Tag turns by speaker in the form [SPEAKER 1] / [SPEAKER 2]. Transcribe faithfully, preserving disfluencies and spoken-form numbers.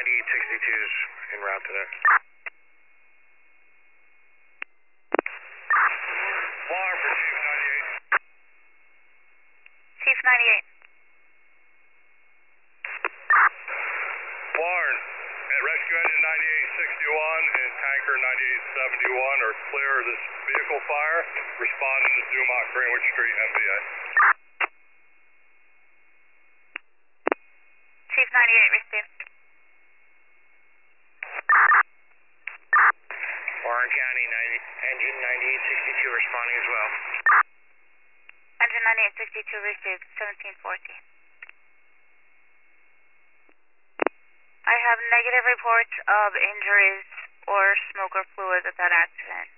[SPEAKER 1] ninety-eight sixty-two's en route to there. Warren for Chief ninety-eight.
[SPEAKER 2] Chief ninety-eight.
[SPEAKER 1] Warren, at rescue engine ninety-eight sixty-one and tanker ninety-eight seventy-one are clear of this vehicle fire. Responding to Dumont Greenwich Street, M V A.
[SPEAKER 2] Chief ninety-eight, received.
[SPEAKER 1] Warren County, ninety, engine ninety-eight sixty-two responding as well.
[SPEAKER 2] Engine ninety-eight sixty-two, received, seventeen fourteen. I have negative reports of injuries or smoke or fluid at that accident.